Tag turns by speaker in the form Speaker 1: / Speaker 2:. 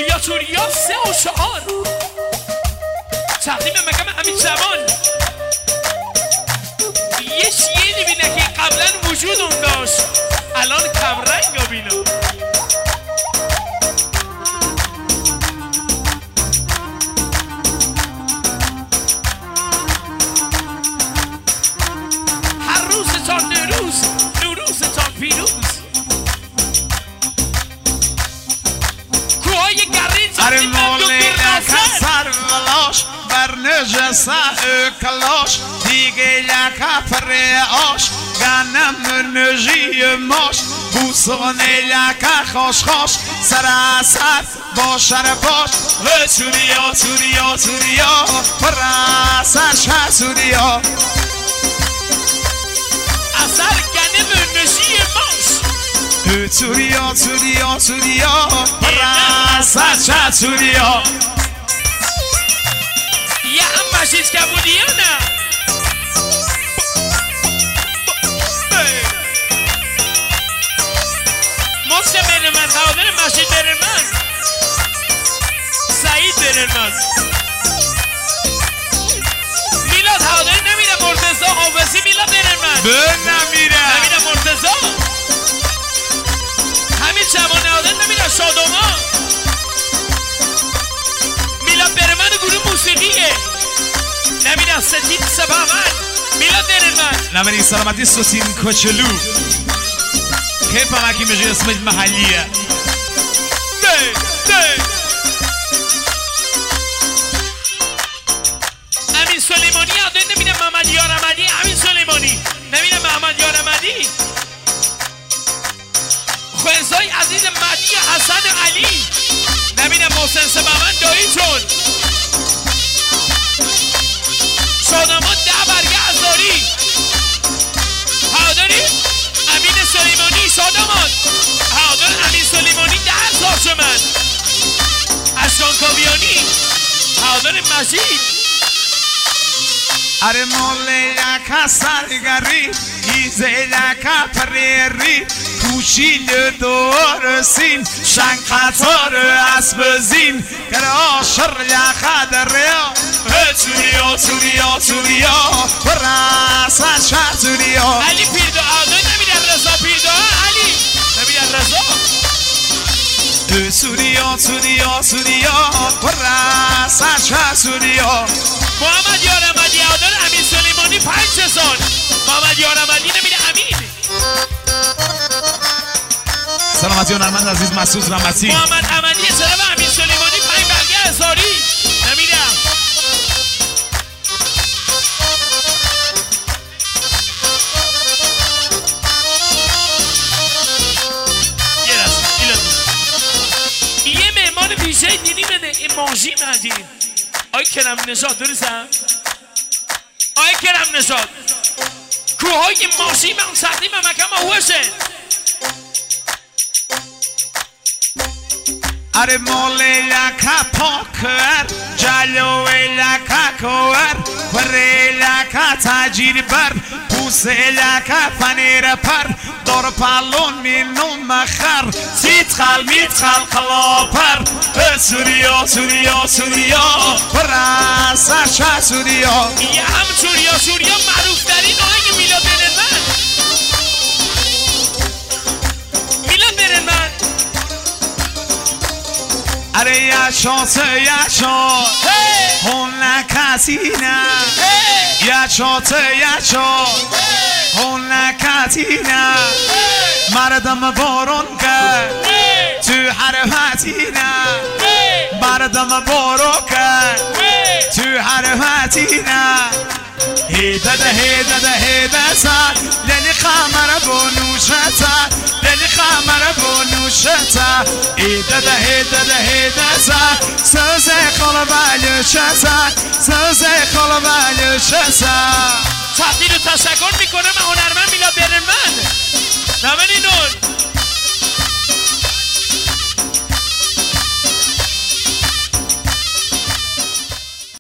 Speaker 1: سوریا 3 و 4 تقدیم مکم همین زمان یه شیعه بینه که قبلا وجود اون داشت الان کمرنگ رو بینه هر روزتان نوروزتان پیروز کوهای گرین تقدیم
Speaker 2: سرلاش بر نجسه کلاش دیگه یکا پریاش گنم نجی ماش بوسانه یکا خوش خوش سراسر باشر باش سوریا پراسر شه سوریا
Speaker 1: اثر گنم نجی ماش
Speaker 2: سوریا پراسر شه سوریا
Speaker 1: یه هم مشید کبودی یا نه محسن برنمز هوادار مشید برنمز سعید برنمز میلاد هواداری نمیره مرتضی حافظی میلاد برنمز
Speaker 2: نمیره
Speaker 1: مرتضی همین جوان هوادار نمیره شادوما میلاد برنمز گروه موسیقیه نمیره ستین سبامن میلاد برنمز
Speaker 2: نمیره سلامتی سوسین کوچلو كيف معك مجي اسم المحلية
Speaker 1: امین سلیمانی یاد نمیده محمد یارمدی امین سلیمانی نمیده محمد یارمدی خوزای عزیز مدی حسن علی نمیده محسن سبمن داییتون شادمان 10 برگه ازاری هاداری امین سلیمانی شادمان هادار امین سلیمانی 10,000 تومان اشکان کاویانی هادار مجید
Speaker 2: اره موله یکا سرگری گیزه یکا پریری کوشیل دور سین شنگ قطار اسب زین گر آشر یکا دریا سوریا براسا شهر سوریا
Speaker 1: علی پیردو آدای نمیدن رضا پیردو علی نمیدن رضا
Speaker 2: سوریا براسا شهر سوریا
Speaker 1: محمد یارمدی آدار امین سلیمانی 5000 محمد یارمدی نمیده امین
Speaker 2: سلامتی هنرمند عزیز مسعود رحمتی
Speaker 1: محمد امدی سلام امین سلیمانی 5 برگه هزاری نمیدم یه مهمان ویژه دیدی بده اماجی مدی آی کرم نشاد درستم آی کرم نشاد کوهای ماشی من تقدیم مکم آوشه
Speaker 2: اره موله یکا پاکر جلوه یکا کور پره یکا تاجیر بر پوسه یکا پنیر پر دور پالون مینو مخر میتخل خلاپر سوریا پراسا شه سوریا
Speaker 1: یه هم سوریا معروف ترین آهنگ میلاد برنمز
Speaker 2: اره یشاس هون نکتینه یشات هون نکتینه مردم بارون که تو حرفتینه مردم بارون که تو حرفتینه هیده سر لیلی خمر بونوشتا لیلی خمر بونوشتا هیده سر سوزه خال بلوشتا
Speaker 1: تقدیر و تشکر میکنم هنرمند میلاد برنمز نمینون